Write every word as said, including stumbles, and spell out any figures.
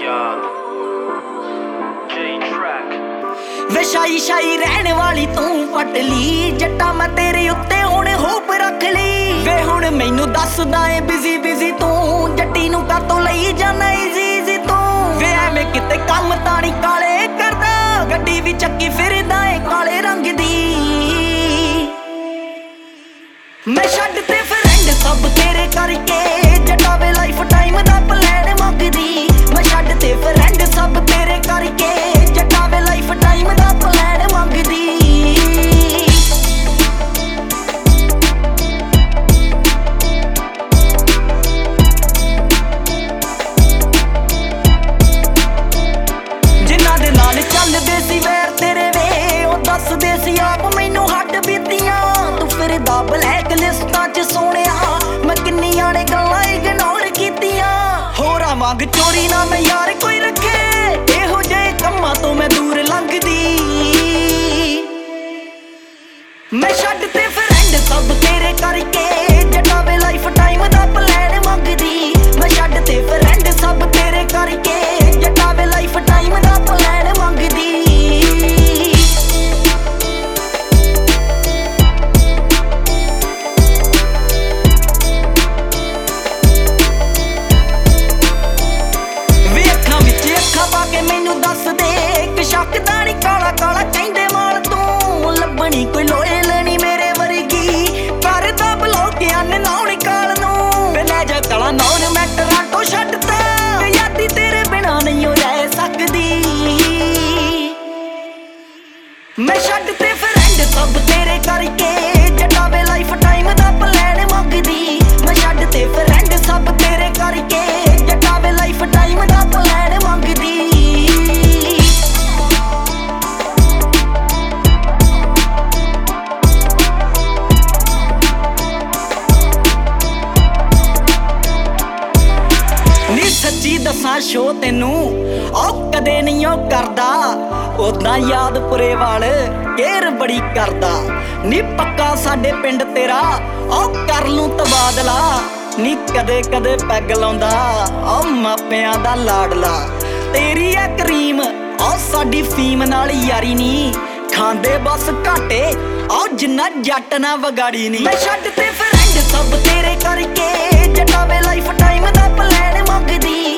वे शाई शाई रहने वाली तू पट ली जट्टा मैं तेरे उत्ते हुण होप रख ली वे हुण मैनू दसदा ए बिजी बिजी तू जट्टी नू कातों लई जाना इजी इजी तू वे एवें किते कम ताणी काले करदा गड्डी भी चक्की फिरदा ए काले रंग दी मैं छड्ड ते फ्रेंड सब तेरे करके जट्टा वे लाइफ टाइम दा प्लान मंगदी मैं छड्ड ते फ्रेंड सब तेरे करके जट्टा वे लाइफ टाइम दा प्लान मंगदी जिन्हां दे नाल चलदे सी वैर तेरे वे ओ दसदे सी आप मैनू हट बीतियां तू फिरदा ब्लैक लिस्टां च सोहणिया मैं किन्नियां ने गल्लां इग्नोर कीतियां होरां वांग चोरी ना मैं यार कोई रखे इहो जेहे कम्मां तो मैं दूर लंघदी मैं छड्ड ते फ्रेंड सब तेरे करके जट्टा वे लाइफ टाइम दा प्लान मंगदी मैं छड्ड ते फ्रेंड सब तेरे करके जट्टा वे लाइफ टाइम दा प्लान मंगदी मैनू दस दे एक शकदा नी काला काला कहंदे माल तू लभनी कोई लोए लेनी मेरे वर्गी करदा ब्लॉक अन नौन काल नू वे लै जा कला नौन मैं टरांटो छड्डता यादी तेरे बिना नहीं रह सकदी मैं छड्ड ते फ्रेंड सब तेरे करके जट्टा वे लाइफ टाइम दा प्लान मंगदी मैं छड्ड ते फ्रेंड सब तेरे करके जट्टा वे लाइफ टाइम दा प्लान मंगदी सच्ची दसा शो तेनू ओ कदे नहीं ओ करदा ओदां याद पुरे वाल केर बड़ी करदा नी पक्का साडे पिंड तेरा ओ कर लूं तबादला नी कदे कदे पैग लाउंदा ओ मापियां दा लाडला तेरी ऐ करीम ओ साडी फीम नाल यारी नी खांदे बस घाटे ओ जिन्ना जट ना वगाड़ी नी मैं छड्ड ते फ्रेंड सब तेरे करके जट्टा वे लाइफ टाइम दा प्लान मंगदी